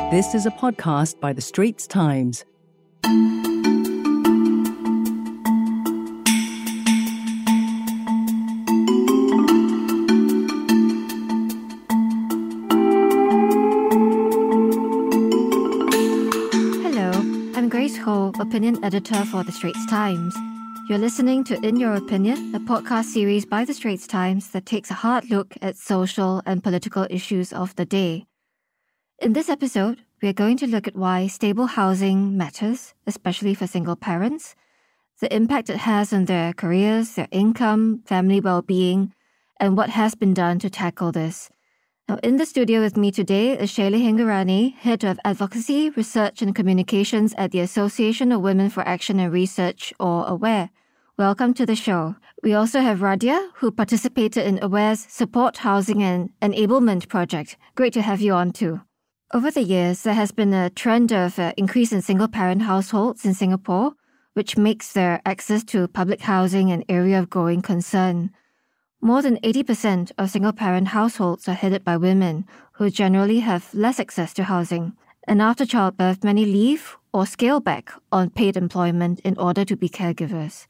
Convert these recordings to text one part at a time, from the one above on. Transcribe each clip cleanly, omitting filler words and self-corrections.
This is a podcast by The Straits Times. Hello, I'm Grace Ho, Opinion Editor for The Straits Times. You're listening to In Your Opinion, a podcast series by The Straits Times that takes a hard look at social and political issues of the day. In this episode, we are going to look at why stable housing matters, especially for single parents, the impact it has on their careers, their income, family well-being, and what has been done to tackle this. Now, in the studio with me today is Shaily Hingorani, Head of Advocacy, Research and Communications at the Association of Women for Action and Research, or AWARE. Welcome to the show. We also have Radia, who participated in AWARE's Support Housing and Enablement project. Great to have you on too. Over the years, there has been a trend of increase in single-parent households in Singapore, which makes their access to public housing an area of growing concern. More than 80% of single-parent households are headed by women, who generally have less access to housing. And after childbirth, many leave or scale back on paid employment in order to be caregivers.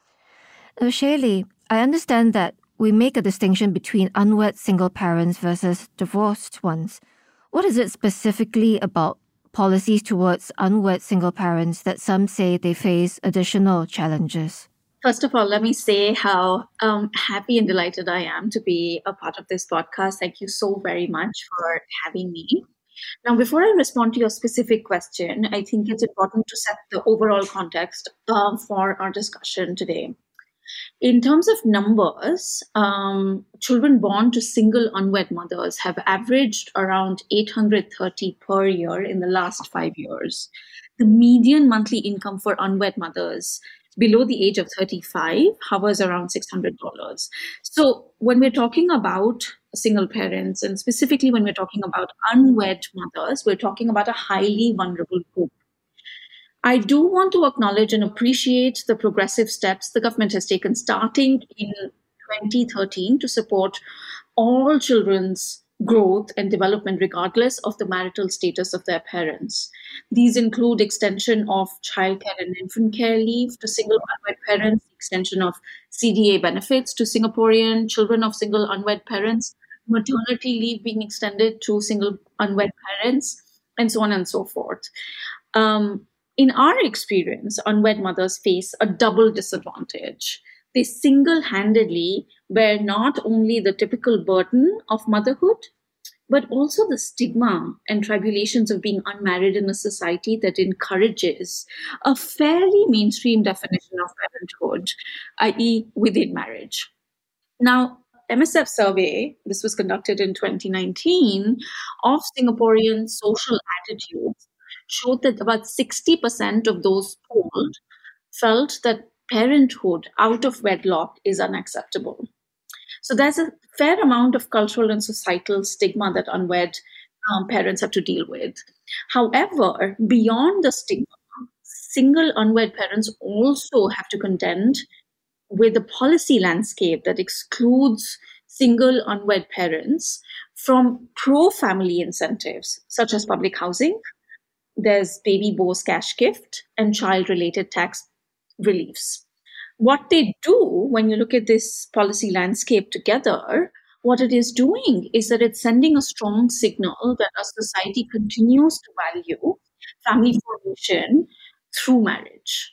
Now, Shaily, I understand that we make a distinction between unwed single parents versus divorced ones. What is it specifically about policies towards unwed single parents that some say they face additional challenges? First of all, let me say how happy and delighted I am to be a part of this podcast. Thank you so very much for having me. Now, before I respond to your specific question, I think it's important to set the overall context for our discussion today. In terms of numbers, children born to single unwed mothers have averaged around 830 per year in the last 5 years. The median monthly income for unwed mothers below the age of 35 hovers around $600. So when we're talking about single parents, and specifically when we're talking about unwed mothers, we're talking about a highly vulnerable group. I do want to acknowledge and appreciate the progressive steps the government has taken starting in 2013 to support all children's growth and development regardless of the marital status of their parents. These include extension of childcare and infant care leave to single unwed parents, extension of CDA benefits to Singaporean children of single unwed parents, maternity leave being extended to single unwed parents, and so on and so forth. In our experience, unwed mothers face a double disadvantage. They single-handedly bear not only the typical burden of motherhood, but also the stigma and tribulations of being unmarried in a society that encourages a fairly mainstream definition of parenthood, i.e. within marriage. Now, MSF survey, this was conducted in 2019, of Singaporean social attitudes showed that about 60% of those polled felt that parenthood out of wedlock is unacceptable. So there's a fair amount of cultural and societal stigma that unwed parents have to deal with. However, beyond the stigma, single unwed parents also have to contend with a policy landscape that excludes single unwed parents from pro-family incentives, such as public housing. There's baby bonus cash gift and child-related tax reliefs. What they do when you look at this policy landscape together, what it is doing is that it's sending a strong signal that our society continues to value family formation through marriage.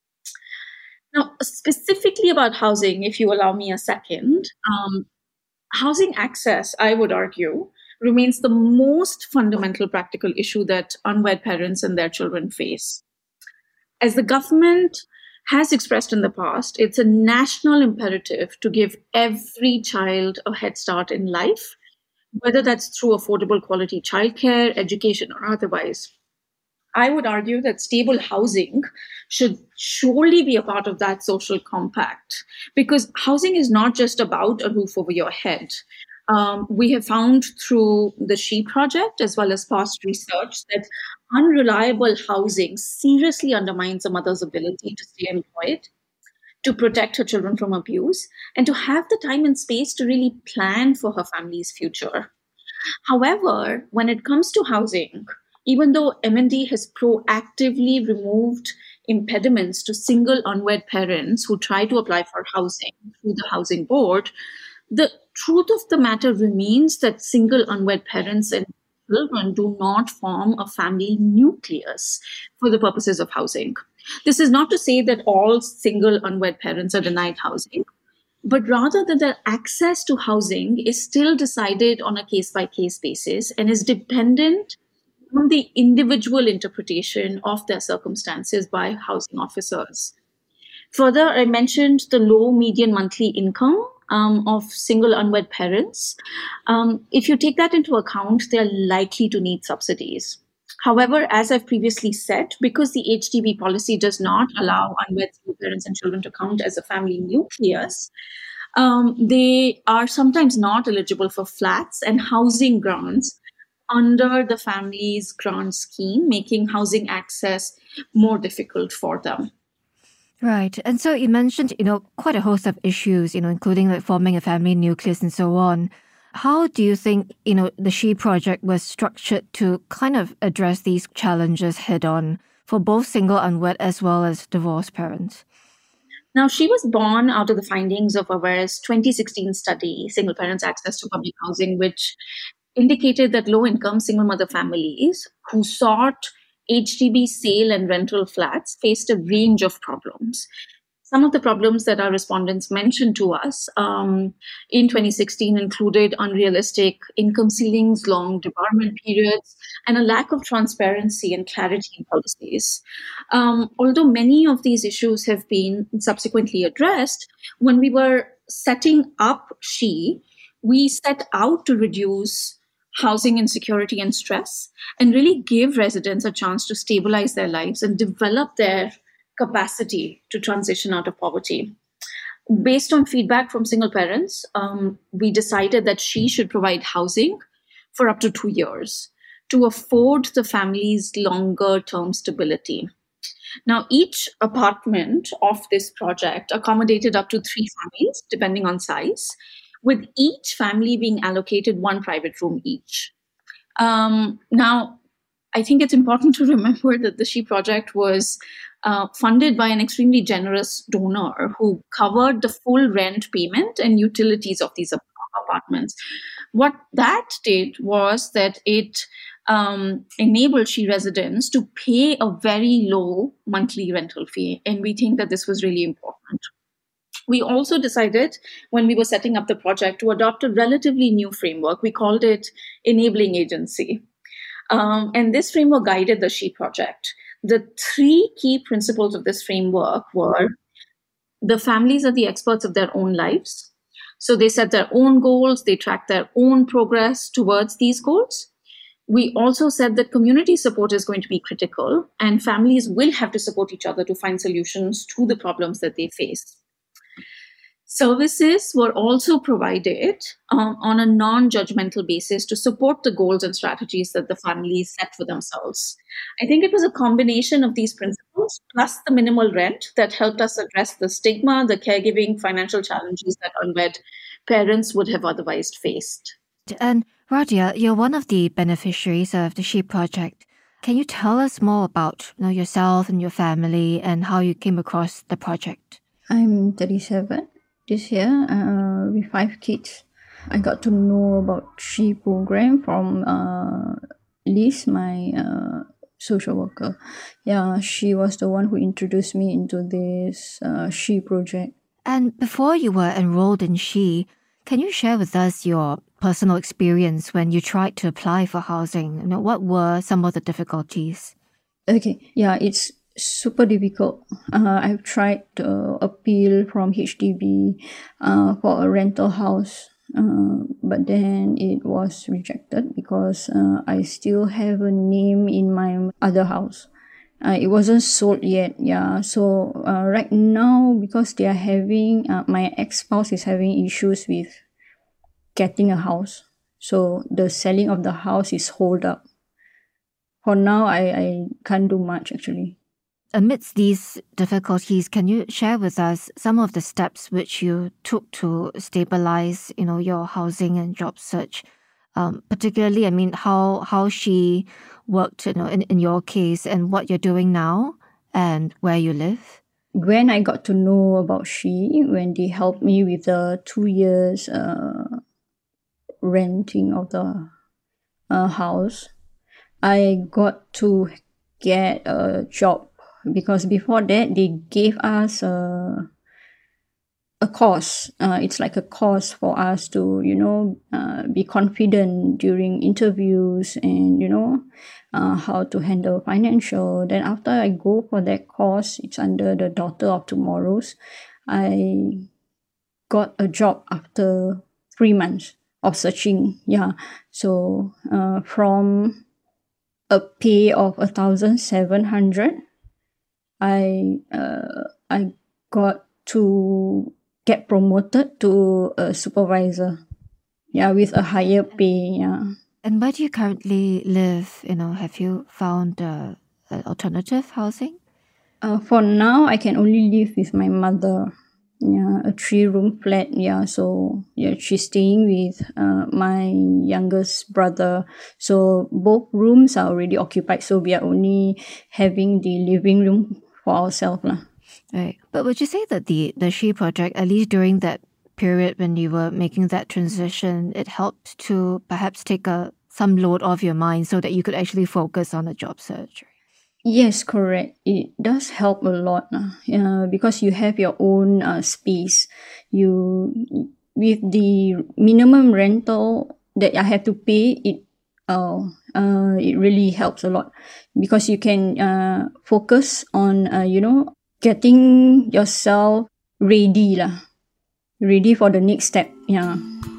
Now, specifically about housing, if you allow me a second, housing access, I would argue, remains the most fundamental practical issue that unwed parents and their children face. As the government has expressed in the past, it's a national imperative to give every child a head start in life, whether that's through affordable quality childcare, education, or otherwise. I would argue that stable housing should surely be a part of that social compact, because housing is not just about a roof over your head. We have found through the SHE project, as well as past research, that unreliable housing seriously undermines a mother's ability to stay employed, to protect her children from abuse, and to have the time and space to really plan for her family's future. However, when it comes to housing, even though MND has proactively removed impediments to single unwed parents who try to apply for housing through the housing board, the truth of the matter remains that single unwed parents and children do not form a family nucleus for the purposes of housing. This is not to say that all single unwed parents are denied housing, but rather that their access to housing is still decided on a case-by-case basis and is dependent on the individual interpretation of their circumstances by housing officers. Further, I mentioned the low median monthly income of single unwed parents. If you take that into account, they're likely to need subsidies. However, as I've previously said, because the HDB policy does not allow unwed single parents and children to count as a family nucleus, they are sometimes not eligible for flats and housing grants under the family's grant scheme, making housing access more difficult for them. Right. And so you mentioned, quite a host of issues, including like forming a family nucleus and so on. How do you think, the She Project was structured to kind of address these challenges head on for both single unwed as well as divorced parents? Now, She was born out of the findings of AWARE's 2016 study, Single Parents Access to Public Housing, which indicated that low-income single-mother families who sought HDB sale and rental flats faced a range of problems. Some of the problems that our respondents mentioned to us in 2016 included unrealistic income ceilings, long debarment periods, and a lack of transparency and clarity in policies. Although many of these issues have been subsequently addressed, when we were setting up She, we set out to reduce housing insecurity and stress and really give residents a chance to stabilize their lives and develop their capacity to transition out of poverty. Based on feedback from single parents, we decided that She should provide housing for up to 2 years to afford the families longer term stability. Now, each apartment of this project accommodated up to 3 families, depending on size, with each family being allocated 1 private room each. Now, I think it's important to remember that the She Project was funded by an extremely generous donor who covered the full rent payment and utilities of these apartments. What that did was that it enabled She residents to pay a very low monthly rental fee, and we think that this was really important. We also decided when we were setting up the project to adopt a relatively new framework. We called it Enabling Agency. And this framework guided the She Project. The 3 key principles of this framework were the families are the experts of their own lives. So they set their own goals, they track their own progress towards these goals. We also said that community support is going to be critical and families will have to support each other to find solutions to the problems that they face. Services were also provided on a non-judgmental basis to support the goals and strategies that the families set for themselves. I think it was a combination of these principles plus the minimal rent that helped us address the stigma, the caregiving, financial challenges that unwed parents would have otherwise faced. And Radia, you're one of the beneficiaries of the She Project. Can you tell us more about yourself and your family and how you came across the project? I'm 37 this year with 5 kids. I got to know about She program from Liz, my social worker. Yeah, she was the one who introduced me into this She project. And before you were enrolled in She, can you share with us your personal experience when you tried to apply for housing? What were some of the difficulties? Okay, yeah, it's super difficult. I've tried to appeal from HDB for a rental house, but then it was rejected because I still have a name in my other house. It wasn't sold yet, yeah. So right now, because they are having, my ex-spouse is having issues with getting a house. So the selling of the house is hold up. For now, I can't do much actually. Amidst these difficulties, can you share with us some of the steps which you took to stabilize, your housing and job search? particularly, I mean, how she worked, in your case, and what you're doing now and where you live? When I got to know about she, when they helped me with the 2 years renting of the house, I got to get a job, because before that they gave us a course. It's like a course for us to, be confident during interviews, and how to handle financial. Then after I go for that course, it's under the Daughter of Tomorrows, I got a job after 3 months of searching. Yeah. So from a pay of 1,700, I got to get promoted to a supervisor. Yeah, with a higher pay. Yeah. And where do you currently live? Have you found alternative housing? For now, I can only live with my mother. Yeah, a 3-room flat. Yeah, so yeah, she's staying with my youngest brother. So both rooms are already occupied. So we are only having the living room for ourselves. Right. But would you say that the She Project, at least during that period when you were making that transition, it helped to perhaps take some load off your mind so that you could actually focus on a job search? Yes, correct. It does help a lot, because you have your own space. With the minimum rental that I have to pay, it really helps a lot, because you can focus on getting yourself ready for the next step. Yeah.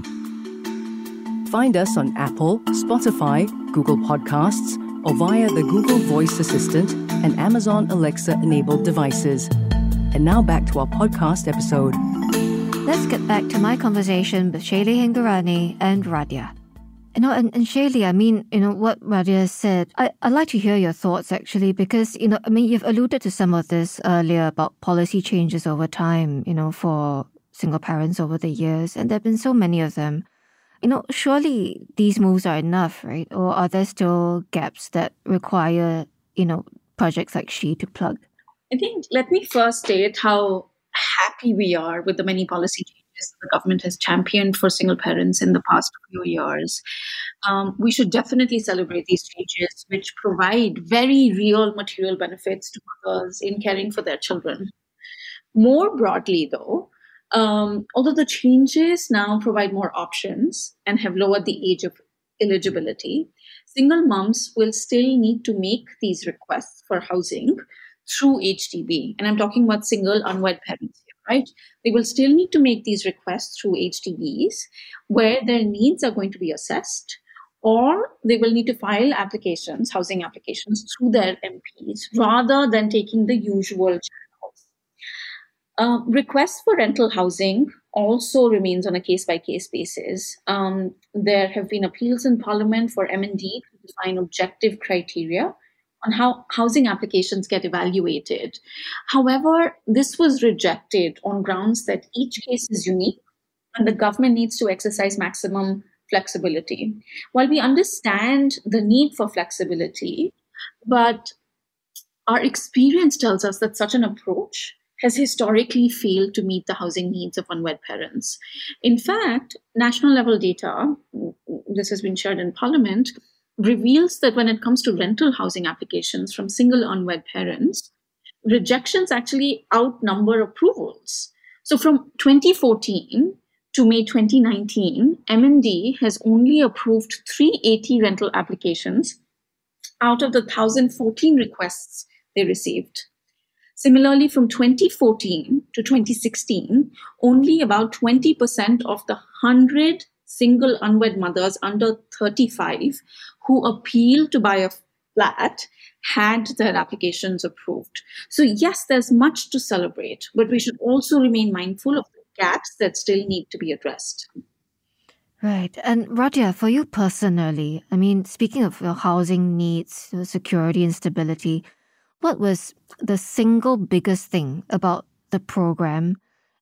Find us on Apple, Spotify, Google Podcasts, or via the Google Voice Assistant and Amazon Alexa-enabled devices. And now back to our podcast episode. Let's get back to my conversation with Shaylee Hingorani and Radhya. And Shaylee, I mean, what Radhya said, I'd like to hear your thoughts, actually, because, you've alluded to some of this earlier about policy changes over time, for single parents over the years, and there have been so many of them. Surely these moves are enough, right? Or are there still gaps that require, projects like She to plug? I think let me first state how happy we are with the many policy changes the government has championed for single parents in the past few years. We should definitely celebrate these changes, which provide very real material benefits to mothers in caring for their children. More broadly, though, although the changes now provide more options and have lowered the age of eligibility, single moms will still need to make these requests for housing through HDB. And I'm talking about single unwed parents here, right? They will still need to make these requests through HDBs, where their needs are going to be assessed, or they will need to file applications, housing applications, through their MPs rather than taking the usual channels. Requests for rental housing also remains on a case-by-case basis. There have been appeals in Parliament for MND to define objective criteria on how housing applications get evaluated. However, this was rejected on grounds that each case is unique and the government needs to exercise maximum flexibility. While we understand the need for flexibility, but our experience tells us that such an approach has historically failed to meet the housing needs of unwed parents. In fact, national level data, this has been shared in Parliament, reveals that when it comes to rental housing applications from single unwed parents, rejections actually outnumber approvals. So from 2014 to May 2019, MND has only approved 380 rental applications out of the 1,014 requests they received. Similarly, from 2014 to 2016, only about 20% of the 100 single unwed mothers under 35 who appealed to buy a flat had their applications approved. So yes, there's much to celebrate, but we should also remain mindful of the gaps that still need to be addressed. Right. And Radhya, for you personally, I mean, speaking of your housing needs, security and stability, what was the single biggest thing about the program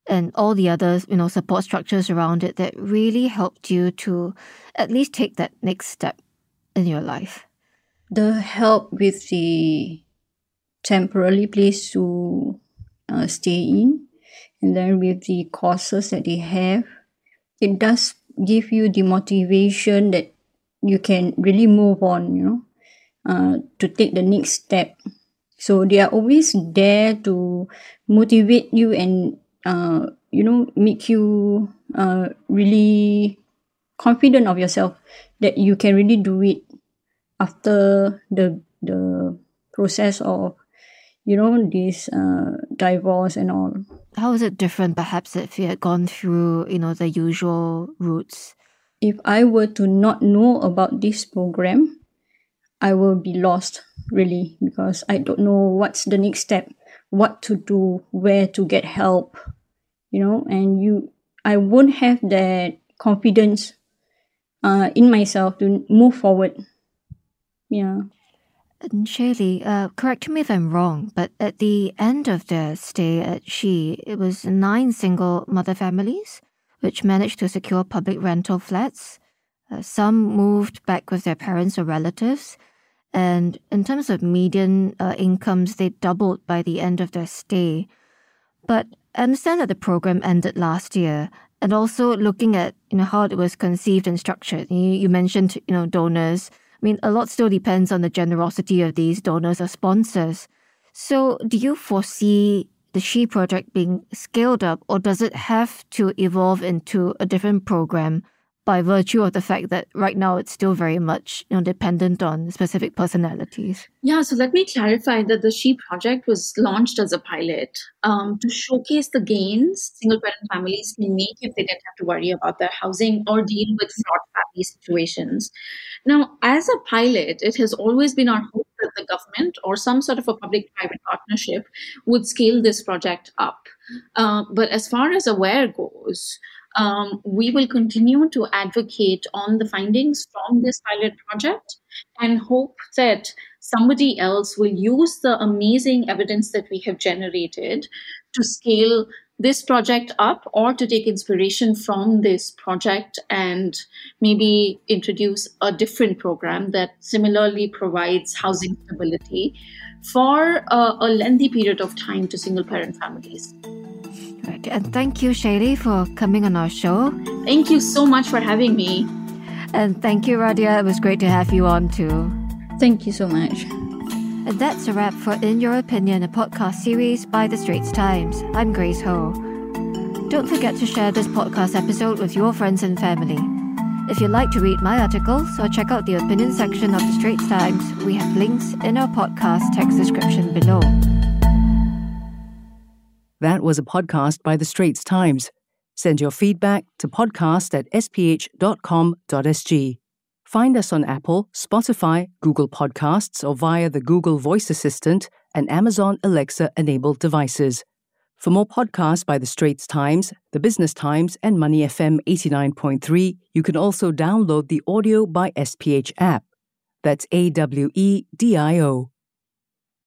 and all the other, support structures around it that really helped you to at least take that next step in your life? The help with the temporary place to stay in, and then with the courses that they have, it does give you the motivation that you can really move on, to take the next step. So they are always there to motivate you and, make you really confident of yourself that you can really do it after the process of, this divorce and all. How is it different, perhaps, if you had gone through, the usual routes? If I were to not know about this program, I will be lost, really, because I don't know what's the next step, what to do, where to get help, and I won't have that confidence in myself to move forward. Yeah. And Shaylee, correct me if I'm wrong, but at the end of their stay at She, it was 9 single mother families which managed to secure public rental flats. Some moved back with their parents or relatives. And in terms of median incomes, they doubled by the end of their stay. But I understand that the program ended last year. And also looking at how it was conceived and structured. You mentioned donors. I mean, a lot still depends on the generosity of these donors or sponsors. So do you foresee the She project being scaled up, or does it have to evolve into a different program by virtue of the fact that right now it's still very much dependent on specific personalities? Yeah, so let me clarify that the She project was launched as a pilot to showcase the gains single-parent families can make if they didn't have to worry about their housing or deal with fraught family situations. Now, as a pilot, it has always been our hope that the government or some sort of a public-private partnership would scale this project up. But as far as Aware goes, we will continue to advocate on the findings from this pilot project and hope that somebody else will use the amazing evidence that we have generated to scale this project up, or to take inspiration from this project and maybe introduce a different program that similarly provides housing stability for a lengthy period of time to single-parent families. Right. And thank you, Shaylee, for coming on our show. Thank you so much for having me. And thank you, Radia. It was great to have you on too. Thank you so much. And that's a wrap for In Your Opinion, a podcast series by The Straits Times. I'm Grace Ho. Don't forget to share this podcast episode with your friends and family. If you'd like to read my articles or check out the opinion section of The Straits Times, we have links in our podcast text description below. That was a podcast by The Straits Times. Send your feedback to podcast@sph.com.sg. Find us on Apple, Spotify, Google Podcasts, or via the Google Voice Assistant and Amazon Alexa-enabled devices. For more podcasts by The Straits Times, The Business Times, and Money FM 89.3, you can also download the Audio by SPH app. That's AWEDIO.